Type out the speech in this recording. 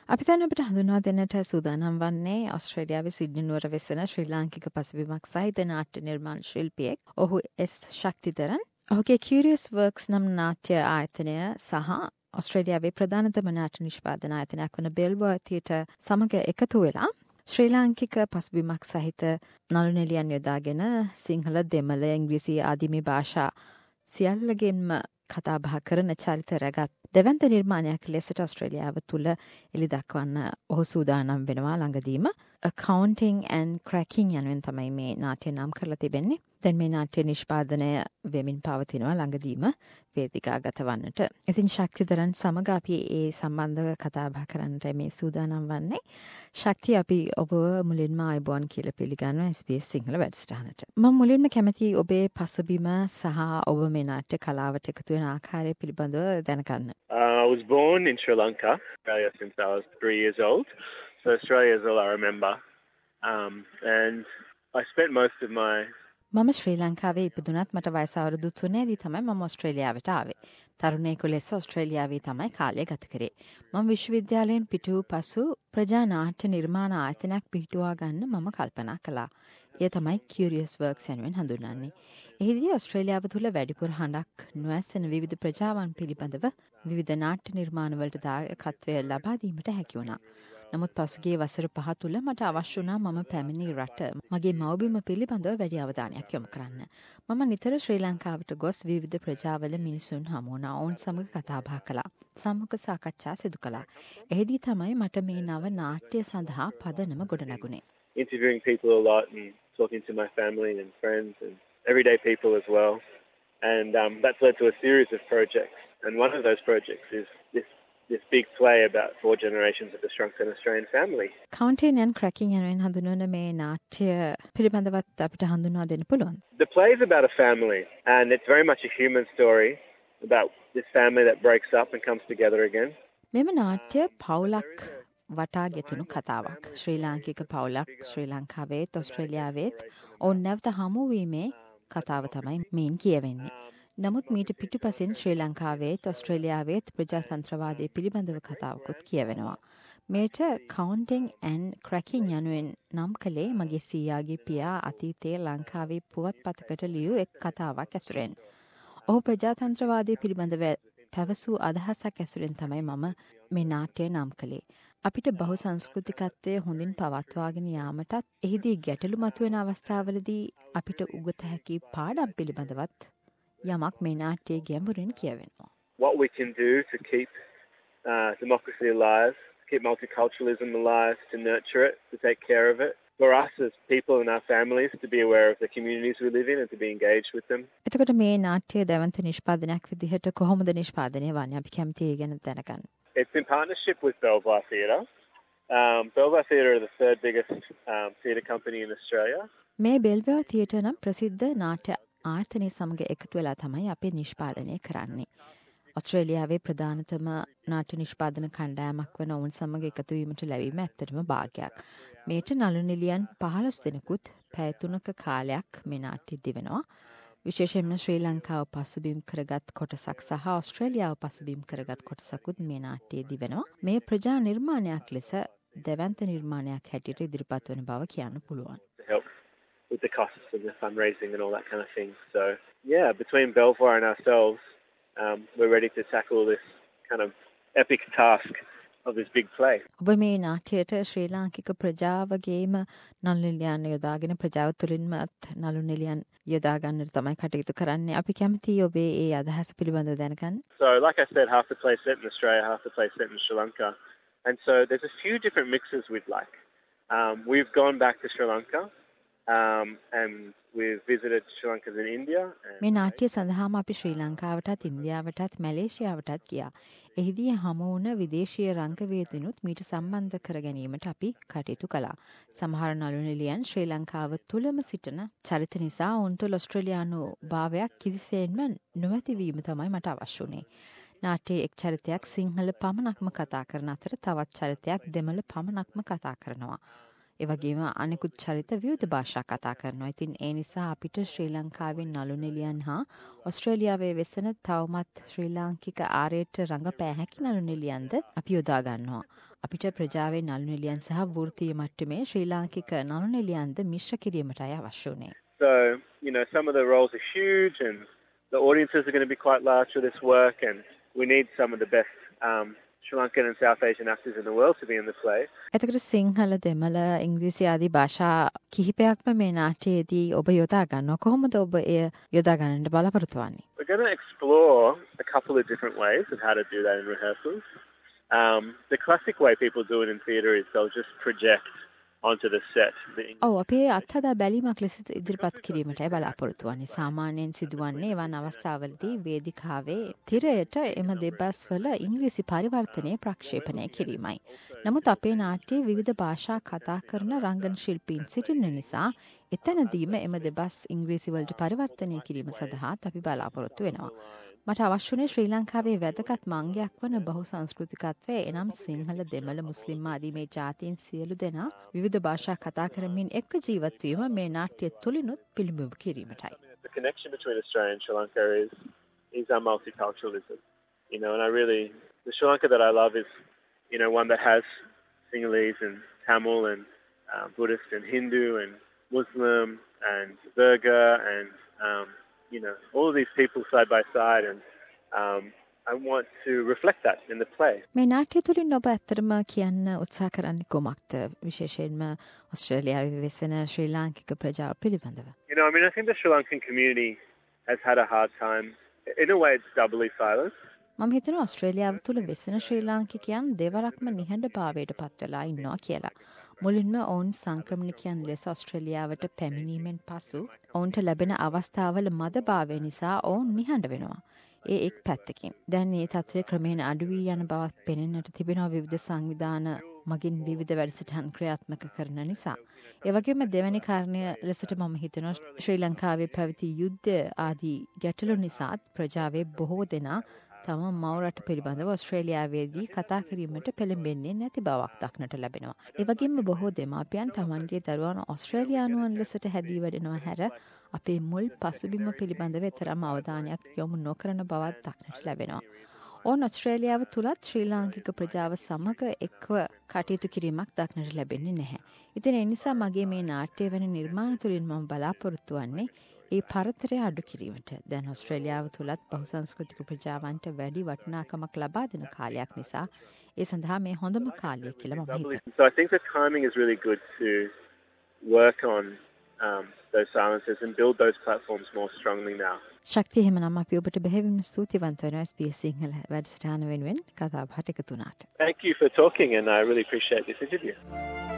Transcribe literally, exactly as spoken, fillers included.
අපි දැන් අපිට හඳුන්වා දෙන්නට සූදානම් වන්නේ ඔස්ට්‍රේලියාවේ සිඩ්නි නුවර වෙසෙන ශ්‍රී ලාංකික පසුබිමක් සහිත නාට්‍ය නිර්මාණ ශිල්පියෙක්. ඔහු එස් ශක්තිතරන්. ඔහුගේ Curious Works නම් නාට්‍ය ආයතනය සහ ඔස්ට්‍රේලියාවේ ප්‍රධානතම නාට්‍ය නිෂ්පාදන ආයතනයක් වන Belvoir Theatre සමග එකතු වෙලා ශ්‍රී ලාංකික පසුබිමක් සහිත නළු නිළියන් යොදාගෙන සිංහල, දෙමළ, ඉංග්‍රීසි ආදී මේ භාෂා සියල්ලගෙන්ම කතා බහ කරන චරිත රැගත් දෙවන්ත නිර්මාණයක් ලෙසට ඔස්ට්‍රේලියාව තුළ එළි දක්වන්න ඔහු සූදානම් වෙනවා ළඟදීම. Accounting and Cracking යනුවෙන් තමයි මේ නාට්‍ය නම් කරලා තිබෙන්නේ. දැන් මේ නාට්‍ය නිෂ්පාදනය වෙමින් පවතිනවා ළඟදීම වේදිකාගත වන්නට. ඉතින් ශක්තිතරන් සමග අපි ඒ සම්බන්ධව කතා බහ කරන්නට මේ සූදානම් වන්නේ. ශක්තිය, අපි ඔබ මුලින්ම ආයුබෝවන් කියලා පිළිගන්නවා S B S සිංහල වැඩසටහනට. මම මුලින්ම කැමතියි ඔබේ පසුබිම සහ ඔබ මේ නාට්‍ය කලාවට එකතු වෙන ආකාරය පිළිබඳව දැනගන්න. Uh, I was born in Sri Lanka, Australia, since I was three years old. So Australia is all I remember. Um, and I spent most of my... මම ශ්‍රී ලංකාවේ ඉපදුනත් මට වයස අවුරුදු තුනේදී තමයි මම ඔස්ට්‍රේලියාවට ආවේ. තරුණයෙකු ලෙස ඔස්ට්‍රේලියාවේ තමයි කාලය ගත කරේ. මම විශ්වවිද්‍යාලයෙන් පිටු වූ පසු ප්‍රජා නාට්‍ය නිර්මාණ ආයතනයක් පිහිටුවා ගන්න මම කල්පනා කළා. එය තමයි Curious Works යනුවෙන් හඳුන්වන්නේ. එහිදී ඔස්ට්‍රේලියාව තුළ වැඩිපුර හඬක් නොඇසෙන විවිධ ප්‍රජාවන් පිළිබඳව විවිධ නාට්‍ය නිර්මාණවලට දායකත්වය ලබා දීමට හැකි වුණා. නමුත් පසුගිය වසර පහ තුළ මට අවශ්‍ය වුණා මම පැමිණි රට මගේ මව්බිම පිළිබඳව වැඩි අවධානයක් යොමු කරන්න. මම නිතර ශ්‍රී ලංකාවට ගොස් විවිධ ප්‍රජාවල මිනිසුන් හමු වුණා. ඔවුන් සමග කතා බහ කළා. සම්මුඛ සාකච්ඡා සිදු කළා. එහිදී තමයි මට මේ නව නාට්‍ය සඳහා පදනම ගොඩනගුණේ. Interviewing people a lot and talking to my family and friends and everyday people as well. And um, that's led to a series of projects. And one of those projects is this this big play about four generations of the shrunken Australian family. Accounting and Cracking යනුවෙන් හඳුන්වන මේ නාට්‍ය පිළිබඳවත් අපිට හඳුන්වා දෙන්න පුළුවන්. The play is about a family, and it's very much a human story about this family that breaks up and comes together again. මෙම නාට්‍ය පවුලක් වටා ගෙතුණු කතාවක්. ශ්‍රී ලාංකික පවුලක් ශ්‍රී ලංකාවේත් ඔස්ට්‍රේලියාවේත් ඔවුන් නැවත හමුවීමේ කතාව තමයි මේන් කියවෙන්නේ. නමුත් මීට පිටුපසින් ශ්‍රී ලංකාවේත් ඔස්ට්‍රේලියාවේත් ප්‍රජාතන්ත්‍රවාදය පිළිබඳව කතාවකුත් කියවෙනවා. මේට Accounting and Cracking යනුවෙන් නම් කළේ මගේ සීයාගේ පියා අතීතයේ ලංකාවේ පුවත්පතකට ලියූ එක් කතාවක් ඇසුරෙන්. ඔහු ප්‍රජාතන්ත්‍රවාදය පිළිබඳව පැවසූ අදහසක් ඇසුරෙන් තමයි මම මේ නාට්‍ය නම් කළේ. අපිට බහු සංස්කෘතිකත්වය හොඳින් පවත්වාගෙන යාමටත් එහිදී ගැටලු මතුවෙන අවස්ථාවලදී අපිට උගත හැකි පාඩම් පිළිබඳවත් යමක් මේ නාට්‍යයේ ගැඹුරින් කියවෙනවා. What we can do to keep uh, democracy alive, to keep multiculturalism alive, to nurture it, to take care of it. For us as people and our families to be aware of the communities we live in and to be engaged with them. එතකොට මේ නාට්‍ය දෙවන්ත නිෂ්පාදනයක් විදිහට කොහොමද නිෂ්පාදනය වන්නේ? අපි කැමති ඒ ගැන දැනගන්න. It's in partnership with Belvoir Theatre. Um, Belvoir Theatre are the third biggest um, theatre company in Australia. මේ Belvoir Theatre නම් ප්‍රසිද්ධ නාට්‍ය ආයතනයේ සමග එකතු වෙලා තමයි අපි නිෂ්පාදනය කරන්නේ. ඔස්ට්‍රේලියාවේ ප්‍රධානතම නාට්‍ය නිෂ්පාදන කණ්ඩායමක් වන ඔවුන් සමග එකතු වීමට ලැබීම ඇත්තටම භාග්‍යයක්. මේට නළු නිළියන් පහළොස් දෙනෙකුත් පැය තුනක කාලයක් මේ නාට්‍ය දිවෙනවා. විශේෂයෙන්ම ශ්‍රී ලංකාව පසුබිම් කරගත් කොටසක් සහ ඔස්ට්‍රේලියාව පසුබිම් කරගත් කොටසකුත් මේ නාට්‍යයේ දිවෙනවා. මේ ප්‍රජා නිර්මාණයක් ලෙස දෙවන්ත නිර්මාණයක් හැටියට ඉදිරිපත් වන බව කියන්න පුළුවන්. With the costs of the fundraising and all that kind of thing. So, yeah, between Belvoir and ourselves, um, we're ready to tackle this kind of epic task of this big play. ඔබ මේ නාට්‍යයට ශ්‍රී ලාංකික ප්‍රජාවගේම නළු නිළියන් යොදාගෙන ප්‍රජාව තුළින්මත් නළු නිළියන් යොදා ගන්නට තමයි කටයුතු කරන්නේ. අපි කැමතියි ඔබේ ඒ අදහස පිළිබඳව දැනගන්න. So, like I said, half the play set in Australia, half the play set in Sri Lanka. And so there's a few different mixes we'd like. Um, we've gone back to Sri Lanka. Um, and we've visited Sri Lanka and India. මේ නාට්‍ය සඳහාම අපි ශ්‍රී ලංකාවටත් ඉන්දියාවටත් මැලේසියාවටත් ගියා. එහිදී හමු වුණ විදේශීය රංගවේදිනුත් මීට සම්බන්ධ කර ගැනීමට අපි කටයුතු කළා. සමහර නළු නිළියන් ශ්‍රී ලංකාව තුළම සිටින චරිත නිසා ඔවුන් තුළ ඔස්ට්‍රේලියානු භාවයක් කිසිසේත්ම නොමැති වීම තමයි මට අවශ්‍ය වුණේ. නාට්‍යයේ එක් චරිතයක් සිංහල පමණක්ම කතා කරන අතර තවත් චරිතයක් දෙමළ පමණක්ම කතා කරනවා. ඒ වගේම අනෙකුත් චරිත විවිධ භාෂා කතා කරනවා. ඉතින් ඒ නිසා අපිට ශ්‍රී ලංකාවේ නළු නිළියන් හා ඔස්ට්‍රේලියාවේ වෙසෙන තවමත් ශ්‍රී ලාංකික ආරයට රඟපෑ හැකි නළු නිළියන්ද අපි යොදා ගන්නවා. අපිට ප්‍රජාවේ නළු නිලියන් සහ වෘත්තීය මට්ටමේ ශ්‍රී ලාංකික නළු නිලියන්ද මිශ්‍ර කිරීමටයි අවශ්‍ය වුණේ. So, you know, some of the roles are huge and the audiences are going to be quite large for this work, and we need some of the best um, Sri Lankan and South Asian actors in the world to be in the play. එතකොට සිංහල දෙමළ ඉංග්‍රීසි ආදී භාෂා කිහිපයක්ම මේ නාට්‍යයේදී ඔබ යොදා ගන්නවා. කොහොමද ඔබ එය යොදා ගන්නට බලාපොරොත්තු වෙන්නේ? We're going to explore a couple of different ways of how to do that in rehearsals. Um, the classic way people do it in theatre is they'll just project onto the set. ඔව් අපේ අත්හදා බැලීමක් ලෙස ඉදිරිපත් කිරීමටයි බලාපොරොත්තු වෙන්නේ. සාමාන්‍යයෙන් සිදුවන්නේ එවන් අවස්ථාවලදී වේදිකාවේ තිරයට එම දෙබස් වල ඉංග්‍රීසි පරිවර්තනය ප්‍රක්ෂේපණය කිරීමයි. නමුත් අපේ නාට්‍යයේ විවිධ භාෂා කතා කරන රංගන ශිල්පීන් සිටින නිසා එතනදීම එම දෙබස් ඉංග්‍රීසි වලට පරිවර්තනය කිරීම සඳහාත් අපි බලාපොරොත්තු වෙනවා. මට අවශ්‍යනේ ශ්‍රී ලංකාවේ වැදගත් මංගයක් වන බහු සංස්කෘතිකත්වය එනම් සිංහල දෙමළ මුස්ලිම් ආදී මේ ජාතීන් සියලු දෙනා විවිධ භාෂා කතා කරමින් එක්ක ජීවත් වීම මේ නාට්‍ය තුලිනුත් පිළිඹු කිරීමටයි. The connection between Australia and Sri Lanka is is our multiculturalism. You know, and I really the Sri Lanka that I love is, you know, one that has Sinhalese and Tamil and uh, Buddhist and Hindu and Muslim and Burger and um, you know, all of these people side by side, and um, I want to reflect that in the play. මේ නාට්‍ය තුලින් ඔබ ඇත්තටම කියන්න උත්සාහ කරන්නේ කොමක්ද විශේෂයෙන්ම ඕස්ට්‍රේලියාවේ වෙසෙන ශ්‍රී ලාංකික ප්‍රජාව පිළිබඳව? You know, I mean, I think the Sri Lankan community has had a hard time. In a way, it's doubly silent. මම හිතනවා ඔස්ට්‍රේලියාව තුල වෙසෙන ශ්‍රී ලාංකිකයන් දෙවරක්ම නිහඬභාවයට පත් වෙලා ඉන්නවා කියලා. මුලින්ම ඔවුන් සංක්‍රමණිකයන් ලෙස ඔස්ට්‍රේලියාවට පැමිණීමෙන් පසු ඔවුන්ට ලැබෙන අවස්ථාවල මදභාවය නිසා ඔවුන් නිහඬ වෙනවා. ඒ එක් පැත්තකින්. දැන් මේ තත්ත්වය ක්‍රමයෙන් අඩු වී යන බවක් පෙනෙන්නට තිබෙනවා විවිධ සංවිධාන මගින් විවිධ වැඩසටහන් ක්‍රියාත්මක කරන නිසා. ඒ වගේම දෙවැනි කාරණය ලෙසට මම හිතනවා ශ්‍රී ලංකාවේ පැවති යුද්ධ ආදී ගැටලු නිසාත් ප්‍රජාවේ බොහෝ දෙනා තම මවරට පිළිබඳව ඔස්ට්‍රේලියාවේදී කතා කිරීමට පෙළඹෙන්නේ නැති බවක් දක්නට ලැබෙනවා. ඒ වගේම බොහෝ දෙමාපියන් තමන්ගේ දරුවන් ඔස්ට්‍රේලියානුවන් ලෙසට හැදී වැඩෙනවා හැර අපේ මුල් පසුබිම පිළිබඳව තරම් අවධානයක් යොමු නොකරන බවක් දක්නට ලැබෙනවා. ඕන් ඔස්ට්‍රේලියාව තුලත් ශ්‍රී ලාංකික ප්‍රජාව සමග එක්ව කටයුතු කිරීමක් දක්නට ලැබෙන්නේ නැහැ. ඉතින් ඒ නිසා මගේ මේ නාට්‍ය වෙන නිර්මාණ තුලින් මම බලාපොරොත්තු වෙන්නේ ඒ පරතරය අඩු කිරීමට. දැන් ඔස්ට්‍රේලියාව තුලත් බහුසංස්කෘතික ප්‍රජාවන්ට වැඩි වටිනාකමක් ලබා දෙන කාලයක් නිසා ඒ සඳහා මේ හොඳම කාලය කියලා මම හිතනවා. So I think the timing is really good to work on um, those silences and build those platforms more strongly now. ශක්තිය එහෙමනම් අපි ඔබට බෙහෙවින්ම ස්තුතිවන්ත වෙනවා S B S සිංහල වැඩසටහන වෙනුවෙන් කතා බහට එකතු වුණාට. Thank you for talking and I really appreciate this interview.